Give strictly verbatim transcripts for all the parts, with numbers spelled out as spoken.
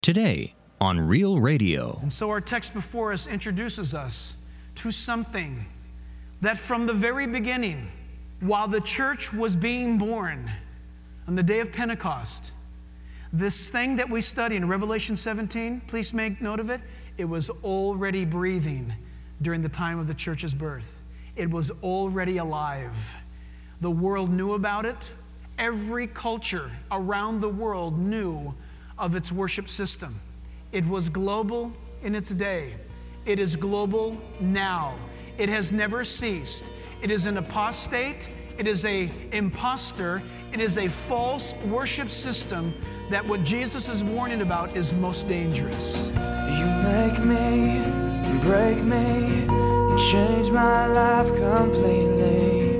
Today on Real Radio. And so our text before us introduces us to something that from the very beginning, while the church was being born on the day of Pentecost, this thing that we study in Revelation seventeen, please make note of it, it was already breathing during the time of the church's birth. It was already alive. The world knew about it. Every culture around the world knew of its worship system. It was global in its day. It is global now. It has never ceased. It is an apostate. It is a imposter. It is a false worship system that what Jesus is warning about is most dangerous. You make me, break me, change my life completely.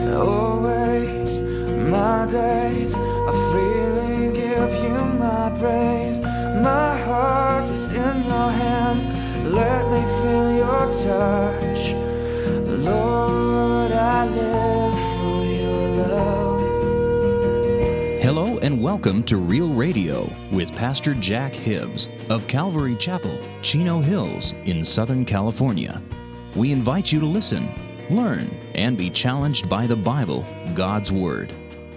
Always my days are freely give you my praise. My heart is in your hands. Let me feel your touch. Lord, I live for your love. Hello and welcome to Real Radio with Pastor Jack Hibbs of Calvary Chapel, Chino Hills in Southern California. We invite you to listen, learn, and be challenged by the Bible, God's Word.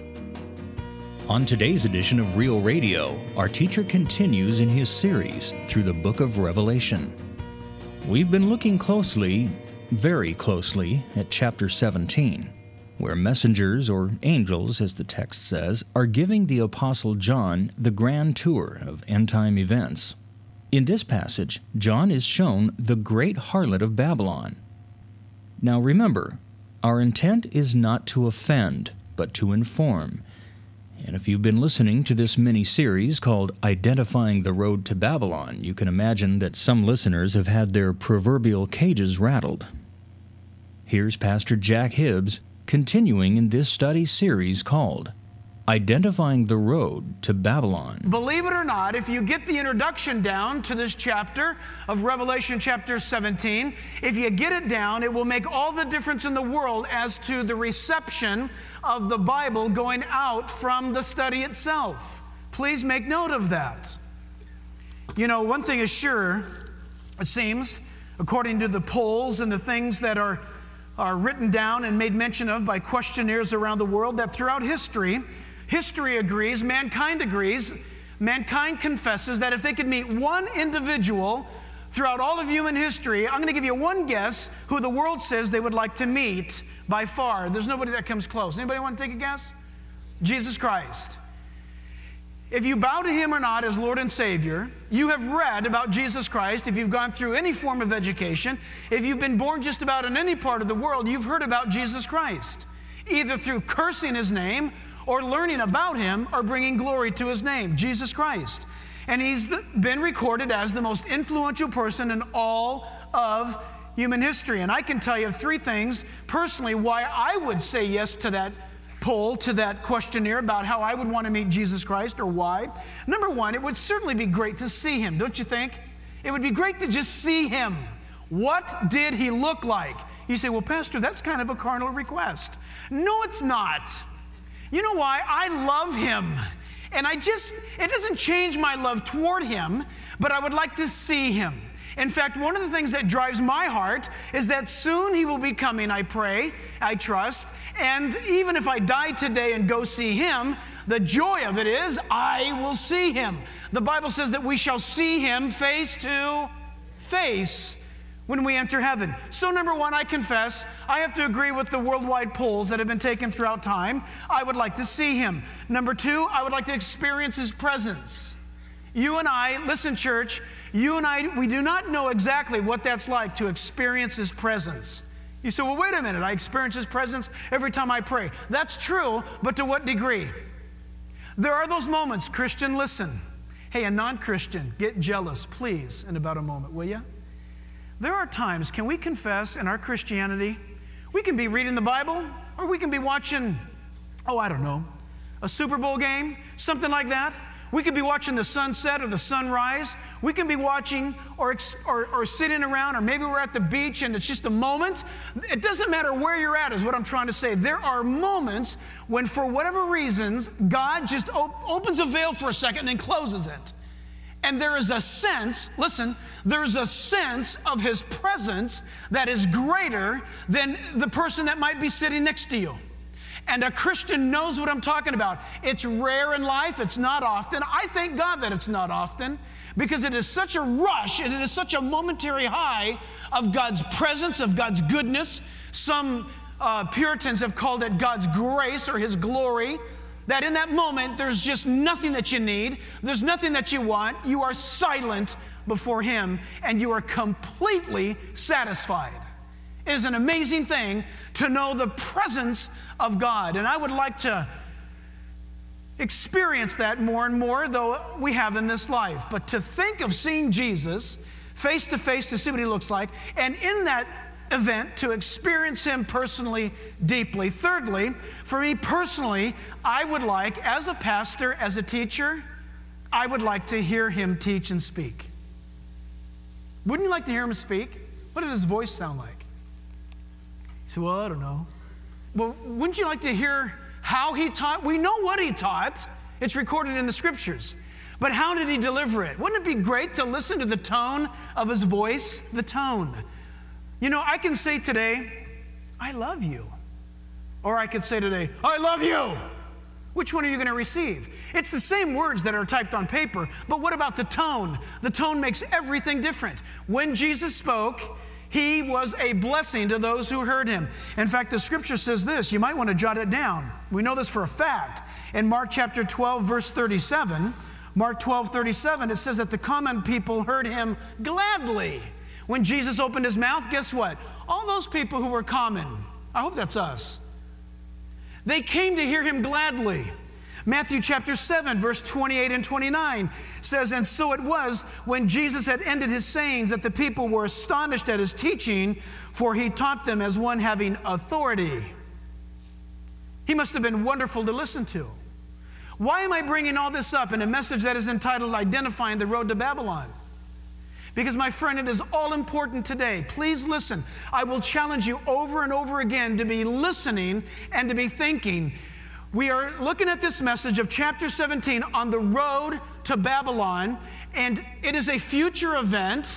On today's edition of Real Radio, our teacher continues in his series through the book of Revelation. We've been looking closely, very closely, at chapter seventeen, where messengers, or angels as the text says, are giving the Apostle John the grand tour of end-time events. In this passage, John is shown the great harlot of Babylon. Now remember, our intent is not to offend, but to inform. And if you've been listening to this mini-series called Identifying the Road to Babylon, you can imagine that some listeners have had their proverbial cages rattled. Here's Pastor Jack Hibbs continuing in this study series called Identifying the Road to Babylon. Believe it or not, if you get the introduction down to this chapter of Revelation chapter seventeen, if you get it down, it will make all the difference in the world as to the reception of the Bible going out from the study itself. Please make note of that. You know, one thing is sure, it seems, according to the polls and the things that are, are written down and made mention of by questionnaires around the world, that throughout history, history agrees, mankind agrees, mankind confesses that if they could meet one individual throughout all of human history, I'm going to give you one guess who the world says they would like to meet by far. There's nobody that comes close. Anybody want to take a guess? Jesus Christ. If you bow to Him or not as Lord and Savior, you have read about Jesus Christ. If you've gone through any form of education, if you've been born just about in any part of the world, you've heard about Jesus Christ, either through cursing His name or learning about Him or bringing glory to His name, Jesus Christ. And He's been recorded as the most influential person in all of human history. And I can tell you three things personally why I would say yes to that poll, to that questionnaire about how I would want to meet Jesus Christ, or why. Number one, it would certainly be great to see Him, don't you think? It would be great to just see Him. What did He look like? You say, well, Pastor, that's kind of a carnal request. No, it's not. You know why? I love Him. And I just, it doesn't change my love toward Him, but I would like to see Him. In fact, one of the things that drives my heart is that soon He will be coming, I pray, I trust. And even if I die today and go see Him, the joy of it is I will see Him. The Bible says that we shall see Him face to face when we enter heaven. So number one, I confess, I have to agree with the worldwide polls that have been taken throughout time. I would like to see Him. Number two, I would like to experience His presence. You and I, listen church, you and I, we do not know exactly what that's like to experience His presence. You say, well, wait a minute, I experience His presence every time I pray. That's true, but to what degree? There are those moments, Christian, listen. Hey, a non-Christian, get jealous, please, in about a moment, will you? There are times, can we confess in our Christianity, we can be reading the Bible, or we can be watching, oh, I don't know, a Super Bowl game, something like that. We could be watching the sunset or the sunrise. We can be watching or, or, or sitting around, or maybe we're at the beach and it's just a moment. It doesn't matter where you're at is what I'm trying to say. There are moments when for whatever reasons, God just op- opens a veil for a second and then closes it. And there is a sense, listen, there's a sense of his presence that is greater than the person that might be sitting next to you. And a Christian knows what I'm talking about. It's rare in life. It's not often. I thank God that it's not often, because it is such a rush and it is such a momentary high of God's presence, of God's goodness. Some uh, Puritans have called it God's grace or his glory, that in that moment there's just nothing that you need. There's nothing that you want. You are silent before him and you are completely satisfied. It is an amazing thing to know the presence of God. And I would like to experience that more and more, though we have in this life. But to think of seeing Jesus face to face, to see what he looks like, and in that event to experience him personally, deeply. Thirdly, for me personally, I would like, as a pastor, as a teacher, I would like to hear him teach and speak. Wouldn't you like to hear him speak? What did his voice sound like? He said, well, I don't know. Well, wouldn't you like to hear how he taught? We know what he taught. It's recorded in the scriptures. But how did he deliver it? Wouldn't it be great to listen to the tone of his voice? The tone. You know, I can say today, I love you. Or I could say today, I love you. Which one are you going to receive? It's the same words that are typed on paper, but what about the tone? The tone makes everything different. When Jesus spoke, he was a blessing to those who heard him. In fact, the scripture says this. You might want to jot it down. We know this for a fact. In Mark chapter twelve, verse thirty-seven, Mark twelve, thirty-seven, it says that the common people heard him gladly. When Jesus opened his mouth, guess what? All those people who were common, I hope that's us, they came to hear him gladly. Matthew chapter seven, verse twenty-eight and twenty-nine says, and so it was when Jesus had ended his sayings that the people were astonished at his teaching, for he taught them as one having authority. He must have been wonderful to listen to. Why am I bringing all this up in a message that is entitled Identifying the Road to Babylon? Because, my friend, it is all important today. Please listen. I will challenge you over and over again to be listening and to be thinking. We are looking at this message of chapter seventeen on the road to Babylon, and it is a future event,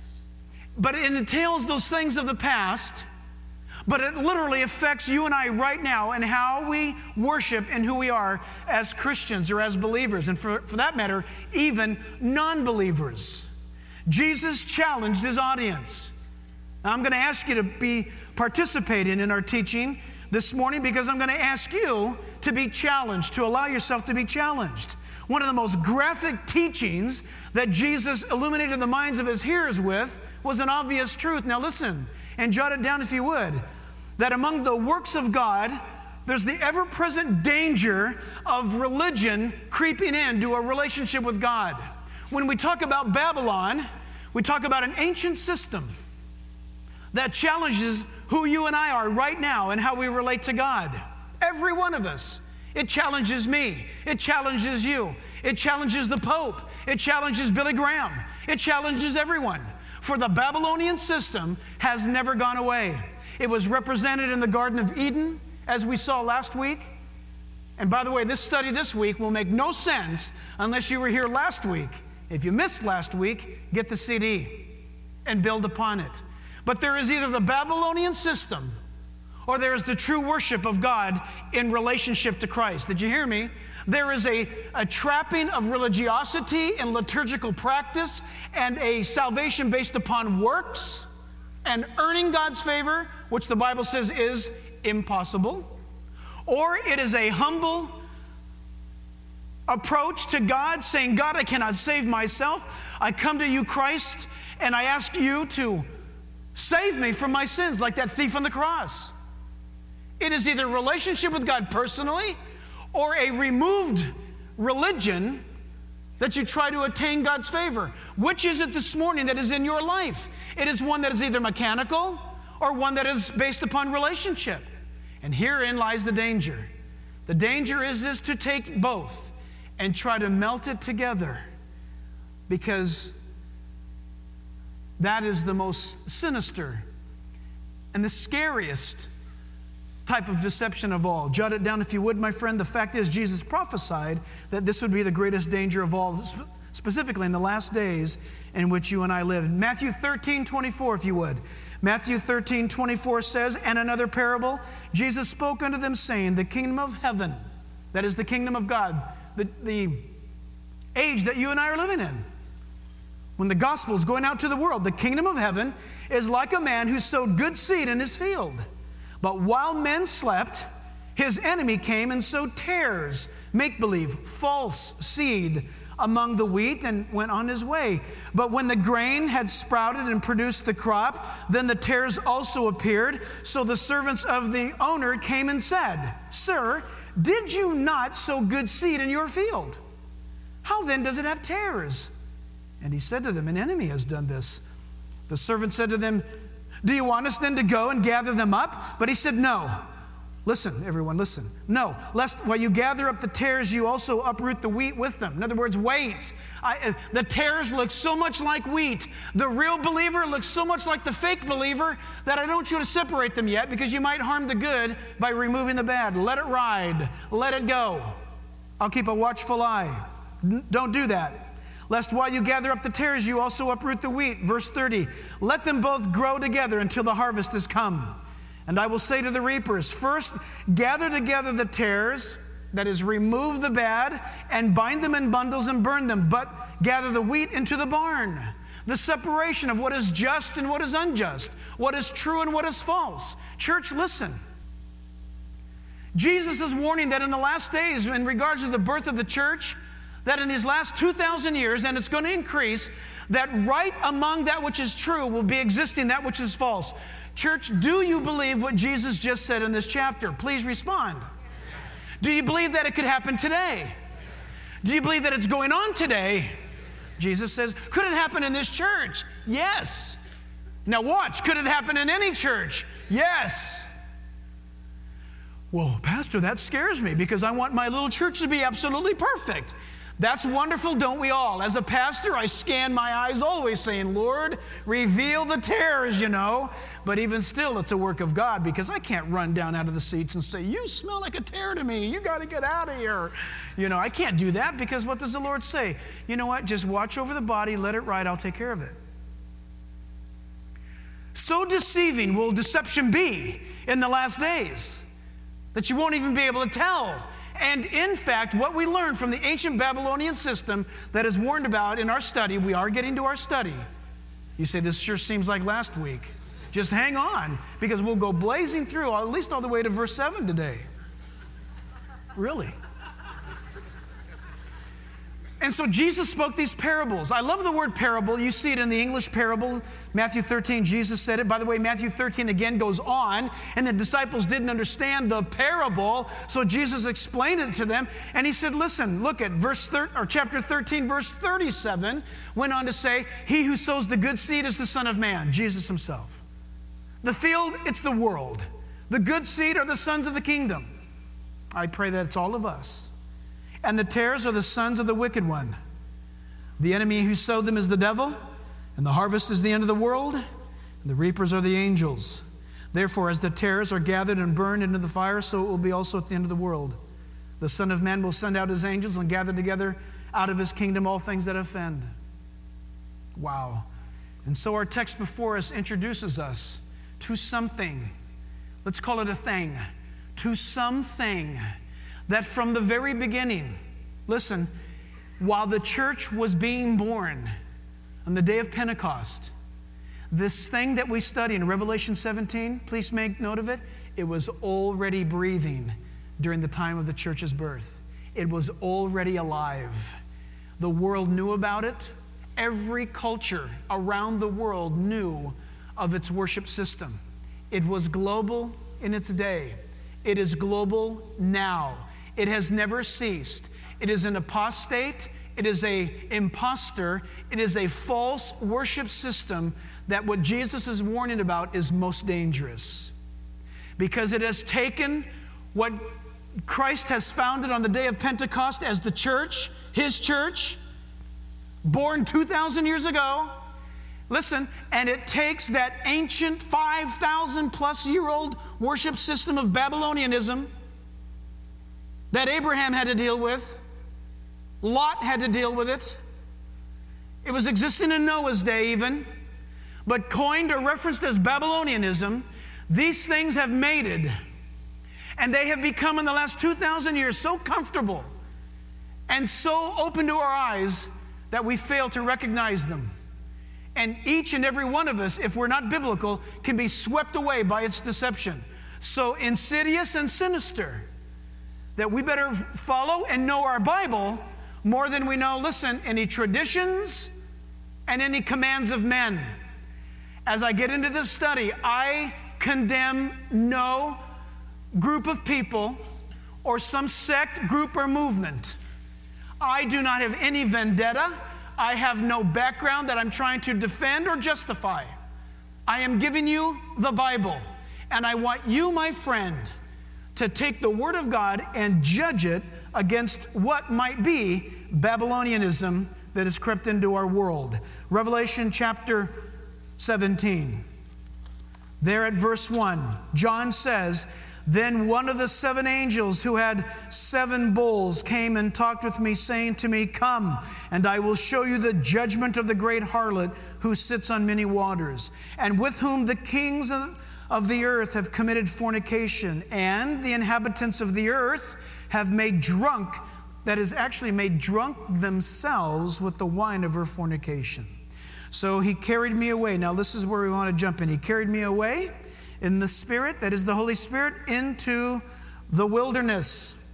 but it entails those things of the past, but it literally affects you and I right now and how we worship and who we are as Christians or as believers, and for, for that matter, even non-believers. Jesus challenged his audience. Now, I'm going to ask you to be participating in our teaching this morning because I'm going to ask you to be challenged, to allow yourself to be challenged. One of the most graphic teachings that Jesus illuminated the minds of his hearers with was an obvious truth. Now listen, and jot it down if you would, that among the works of God, there's the ever-present danger of religion creeping into a relationship with God. When we talk about Babylon, we talk about an ancient system that challenges who you and I are right now and how we relate to God. Every one of us. It challenges me. It challenges you. It challenges the Pope. It challenges Billy Graham. It challenges everyone. For the Babylonian system has never gone away. It was represented in the Garden of Eden, as we saw last week. And by the way, this study this week will make no sense unless you were here last week. If you missed last week, get the C D and build upon it. But there is either the Babylonian system or there is the true worship of God in relationship to Christ. Did you hear me? There is a, a trapping of religiosity and liturgical practice and a salvation based upon works and earning God's favor, which the Bible says is impossible. Or it is a humble approach to God, saying, God, I cannot save myself. I come to you, Christ, and I ask you to save me from my sins, like that thief on the cross. It is either relationship with God personally or a removed religion that you try to attain God's favor. Which is it this morning that is in your life? It is one that is either mechanical or one that is based upon relationship. And herein lies the danger. The danger is, is to take both and try to melt it together, because that is the most sinister and the scariest type of deception of all. Jot it down if you would, my friend. The fact is, Jesus prophesied that this would be the greatest danger of all, specifically in the last days in which you and I live. Matthew thirteen twenty-four, if you would. Matthew thirteen twenty-four says, and another parable, Jesus spoke unto them, saying, the kingdom of heaven, that is the kingdom of God, the, the age that you and I are living in, when the gospel is going out to the world, the kingdom of heaven is like a man who sowed good seed in his field. But while men slept, his enemy came and sowed tares, make-believe, false seed among the wheat, and went on his way. But when the grain had sprouted and produced the crop, then the tares also appeared. So the servants of the owner came and said, Sir, did you not sow good seed in your field? How then does it have tares? And he said to them, an enemy has done this. The servant said to them, do you want us then to go and gather them up? But he said, no. Listen, everyone, listen. No, lest while you gather up the tares, you also uproot the wheat with them. In other words, wait. I, the tares look so much like wheat. The real believer looks so much like the fake believer that I don't want you to separate them yet, because you might harm the good by removing the bad. Let it ride. Let it go. I'll keep a watchful eye. N- don't do that. Lest while you gather up the tares, you also uproot the wheat. Verse thirty, let them both grow together until the harvest has come. And I will say to the reapers, first gather together the tares, that is, remove the bad, and bind them in bundles and burn them, but gather the wheat into the barn. The separation of what is just and what is unjust, what is true and what is false. Church, listen. Jesus is warning that in the last days, in regards to the birth of the church, that in these last two thousand years, and it's going to increase, that right among that which is true will be existing that which is false. Church, do you believe what Jesus just said in this chapter? Please respond. Do you believe that it could happen today? Do you believe that it's going on today? Jesus says, could it happen in this church? Yes. Now watch, could it happen in any church? Yes. Well, Pastor, that scares me because I want my little church to be absolutely perfect. That's wonderful, don't we all? As a pastor, I scan my eyes always saying, Lord, reveal the tares, you know. But even still, it's a work of God, because I can't run down out of the seats and say, you smell like a tare to me. You got to get out of here. You know, I can't do that, because what does the Lord say? You know what? Just watch over the body, let it ride, I'll take care of it. So deceiving will deception be in the last days that you won't even be able to tell. And in fact, what we learned from the ancient Babylonian system that is warned about in our study, we are getting to our study. You say, this sure seems like last week. Just hang on, because we'll go blazing through, at least all the way to verse seven today. Really. And so Jesus spoke these parables. I love the word parable. You see it in the English parable. Matthew thirteen, Jesus said it. By the way, Matthew thirteen again goes on, and the disciples didn't understand the parable, so Jesus explained it to them. And he said, listen, look at verse thir- or chapter thirteen, verse thirty-seven, went on to say, he who sows the good seed is the Son of Man, Jesus himself. The field, it's the world. The good seed are the sons of the kingdom. I pray that it's all of us. And the tares are the sons of the wicked one. The enemy who sowed them is the devil, and the harvest is the end of the world, and the reapers are the angels. Therefore, as the tares are gathered and burned into the fire, so it will be also at the end of the world. The Son of Man will send out his angels and gather together out of his kingdom all things that offend. Wow. And so our text before us introduces us to something. Let's call it a thing. To something that from the very beginning, listen, while the church was being born on the day of Pentecost, this thing that we study in Revelation seventeen, please make note of it, it was already breathing during the time of the church's birth. It was already alive. The world knew about it. Every culture around the world knew of its worship system. It was global in its day. It is global now. It has never ceased. It is an apostate. It is an impostor. It is a false worship system that what Jesus is warning about is most dangerous. Because it has taken what Christ has founded on the day of Pentecost as the church, his church, born two thousand years ago. Listen, and it takes that ancient five thousand plus year old worship system of Babylonianism that Abraham had to deal with, Lot had to deal with it, It was existing in Noah's day even, but coined or referenced as Babylonianism. These things have mated, and they have become in the last two thousand years so comfortable and so open to our eyes that we fail to recognize them. And each and every one of us, if we're not biblical, can be swept away by its deception. So insidious and sinister that we better follow and know our Bible more than we know, listen, any traditions and any commands of men. As I get into this study, I condemn no group of people or some sect, group, or movement. I do not have any vendetta. I have no background that I'm trying to defend or justify. I am giving you the Bible, and I want you, my friend, to take the Word of God and judge it against what might be Babylonianism that has crept into our world. Revelation chapter seventeen. There at verse one, John says, "Then one of the seven angels who had seven bowls came and talked with me, saying to me, 'Come, and I will show you the judgment of the great harlot who sits on many waters, and with whom the kings of, of the earth have committed fornication, and the inhabitants of the earth have made drunk,'" that is actually made drunk themselves with the wine of her fornication. So he carried me away. Now this is where we want to jump in. He carried me away in the Spirit, that is the Holy Spirit, into the wilderness.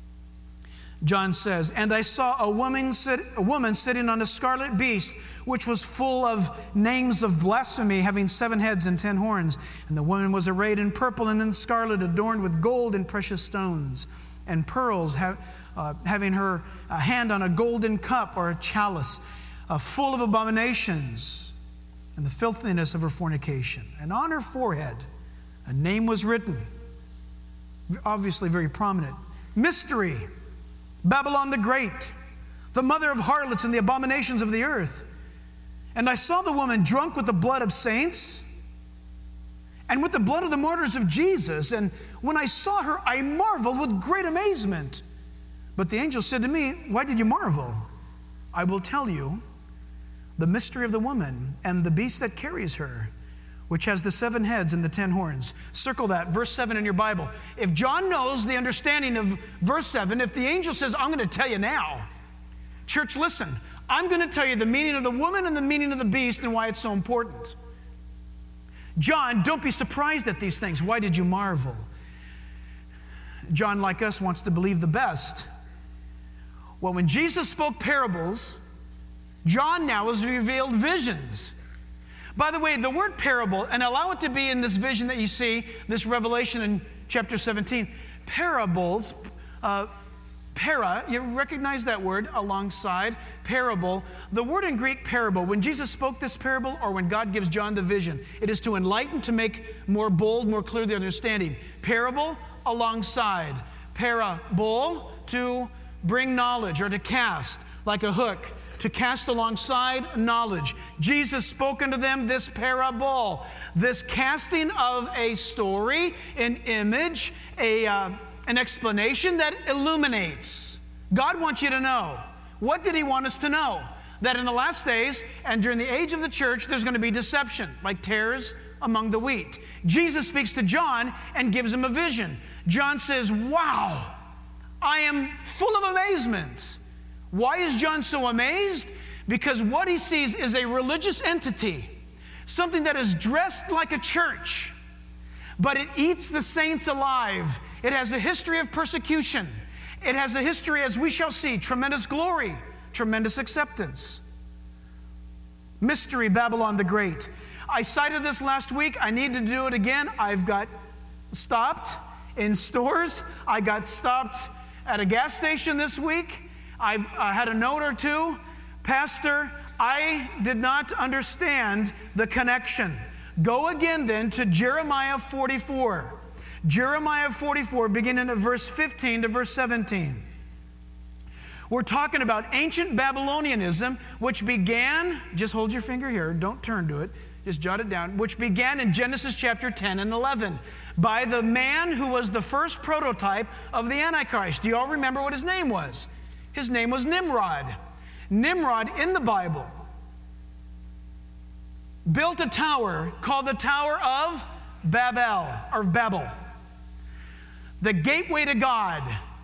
John says, "And I saw a woman, sit, a woman sitting on a scarlet beast, which was full of names of blasphemy, having seven heads and ten horns. And the woman was arrayed in purple and in scarlet, adorned with gold and precious stones and pearls, ha- uh, having her uh, hand on a golden cup or a chalice, uh, full of abominations and the filthiness of her fornication. And on her forehead a name was written," obviously very prominent, "Mystery, Babylon the Great, the mother of harlots and the abominations of the earth. And I saw the woman drunk with the blood of saints and with the blood of the martyrs of Jesus. And when I saw her, I marveled with great amazement. But the angel said to me, 'Why did you marvel? I will tell you the mystery of the woman and the beast that carries her, which has the seven heads and the ten horns.'" Circle that, verse seven in your Bible. If John knows the understanding of verse seven, if the angel says, "I'm going to tell you now," church, listen, I'm going to tell you the meaning of the woman and the meaning of the beast and why it's so important. John, don't be surprised at these things. Why did you marvel? John, like us, wants to believe the best. Well, when Jesus spoke parables, John now has revealed visions. By the way, the word parable, and allow it to be in this vision that you see, this revelation in chapter seventeen, parables, uh, para, you recognize that word alongside, parable. The word in Greek, parable, when Jesus spoke this parable or when God gives John the vision, it is to enlighten, to make more bold, more clear the understanding. Parable, alongside. Parable, to bring knowledge or to cast, like a hook, to cast alongside knowledge. Jesus spoke unto them this parable, this casting of a story, an image, a uh, an explanation that illuminates. God wants you to know. What did he want us to know? That in the last days and during the age of the church, there's going to be deception, like tares among the wheat. Jesus speaks to John and gives him a vision. John says, "Wow, I am full of amazement." Why is John so amazed? Because what he sees is a religious entity, something that is dressed like a church, but it eats the saints alive. It has a history of persecution. It has a history, as we shall see, tremendous glory, tremendous acceptance. Mystery, Babylon the Great. I cited this last week. I need to do it again. I've got stopped in stores. I got stopped at a gas station this week. I've uh, had a note or two. "Pastor, I did not understand the connection." Go again then to Jeremiah forty-four. Jeremiah forty-four, beginning at verse fifteen to verse seventeen. We're talking about ancient Babylonianism, which began, just hold your finger here, don't turn to it, just jot it down, which began in Genesis chapter ten and eleven by the man who was the first prototype of the Antichrist. Do you all remember what his name was? His name was Nimrod. Nimrod in the Bible built a tower called the Tower of Babel, or Babel, the gateway to God.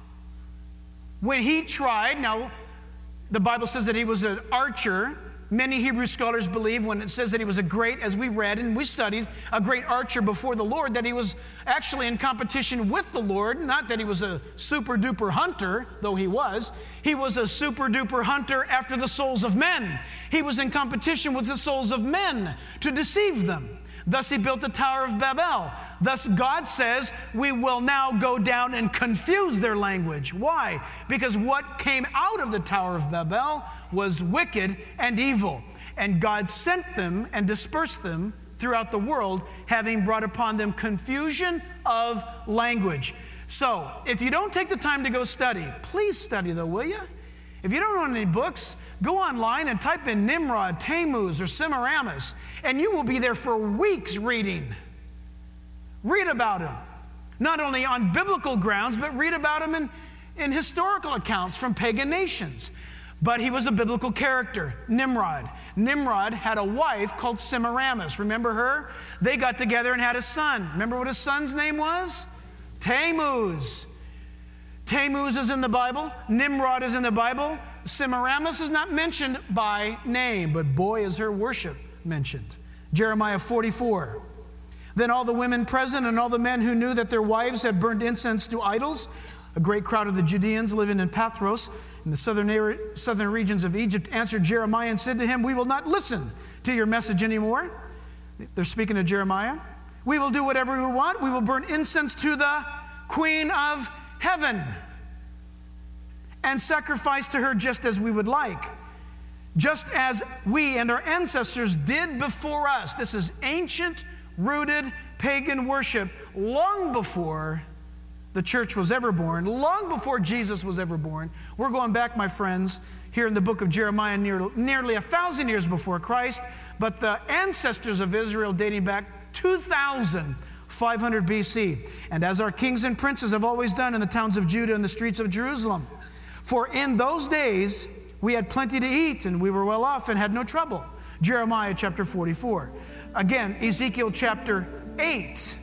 When he tried, now the Bible says that he was an archer. Many Hebrew scholars believe when it says that he was a great, as we read and we studied, a great archer before the Lord, that he was actually in competition with the Lord. Not that he was a super duper hunter, though he was. He was a super duper hunter after the souls of men. He was in competition with the souls of men to deceive them. Thus he built the Tower of Babel. Thus God says, we will now go down and confuse their language. Why? Because what came out of the Tower of Babel was wicked and evil. And God sent them and dispersed them throughout the world, having brought upon them confusion of language. So, if you don't take the time to go study, please study though, will you? If you don't own any books, go online and type in Nimrod, Tammuz, or Semiramis, and you will be there for weeks reading. Read about him. Not only on biblical grounds, but read about him in, in historical accounts from pagan nations. But he was a biblical character, Nimrod. Nimrod had a wife called Semiramis. Remember her? They got together and had a son. Remember what his son's name was? Tammuz. Tammuz is in the Bible. Nimrod is in the Bible. Semiramis is not mentioned by name, but boy is her worship mentioned. Jeremiah forty-four. Then all the women present and all the men who knew that their wives had burned incense to idols, a great crowd of the Judeans living in Pathros in the southern, area, southern regions of Egypt, answered Jeremiah and said to him, we will not listen to your message anymore. They're speaking to Jeremiah. We will do whatever we want. We will burn incense to the Queen of Heaven and sacrifice to her just as we would like, just as we and our ancestors did before us. This is ancient, rooted pagan worship long before the church was ever born, long before Jesus was ever born. We're going back, my friends, here in the book of Jeremiah, near, nearly a thousand years before Christ, but the ancestors of Israel dating back two thousand five hundred B C, and as our kings and princes have always done in the towns of Judah and the streets of Jerusalem. For in those days we had plenty to eat, and we were well off and had no trouble. Jeremiah chapter forty-four. Again, Ezekiel chapter eight.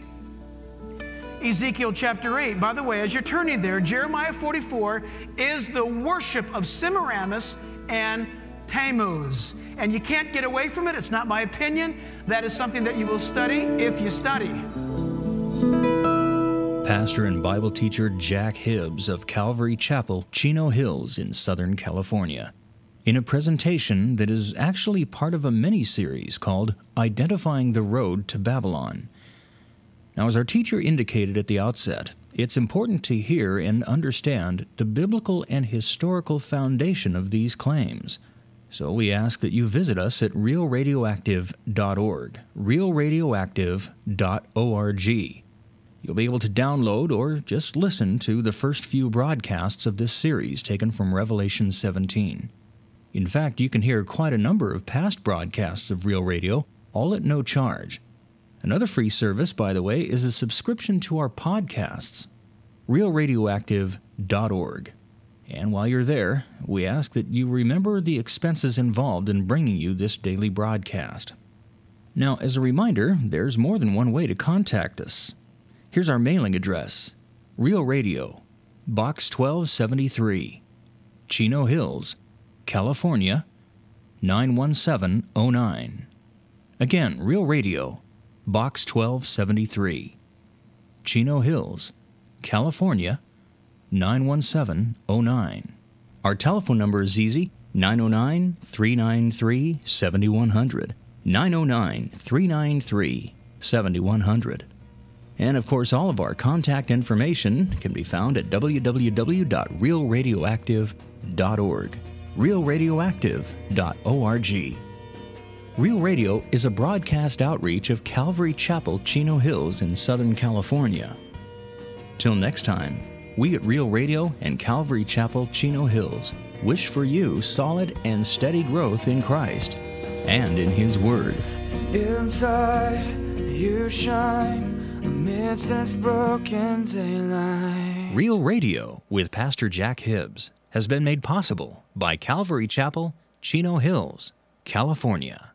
Ezekiel chapter eight. By the way, as you're turning there, Jeremiah forty-four is the worship of Semiramis and Tammuz. And you can't get away from it. It's not my opinion. That is something that you will study if you study. Pastor and Bible teacher Jack Hibbs of Calvary Chapel, Chino Hills in Southern California, in a presentation that is actually part of a mini-series called Identifying the Road to Babylon. Now, as our teacher indicated at the outset, it's important to hear and understand the biblical and historical foundation of these claims. So we ask that you visit us at real radioactive dot org, real radioactive dot org. You'll be able to download or just listen to the first few broadcasts of this series taken from Revelation seventeen. In fact, you can hear quite a number of past broadcasts of Real Radio, all at no charge. Another free service, by the way, is a subscription to our podcasts, real radioactive dot org. And while you're there, we ask that you remember the expenses involved in bringing you this daily broadcast. Now, as a reminder, there's more than one way to contact us. Here's our mailing address: Real Radio, Box twelve seventy-three, Chino Hills, California, nine one seven oh nine. Again, Real Radio, Box twelve seventy-three, Chino Hills, California, nine one seven oh nine. Our telephone number is easy, nine oh nine, three nine three, seven one zero zero, nine oh nine, three nine three, seven one zero zero. And of course, all of our contact information can be found at w w w dot real radioactive dot org, real radioactive dot org. Real Radio is a broadcast outreach of Calvary Chapel, Chino Hills in Southern California. Till next time, we at Real Radio and Calvary Chapel, Chino Hills wish for you solid and steady growth in Christ and in His Word. Inside you shine amidst this broken daylight. Real Radio with Pastor Jack Hibbs has been made possible by Calvary Chapel, Chino Hills, California.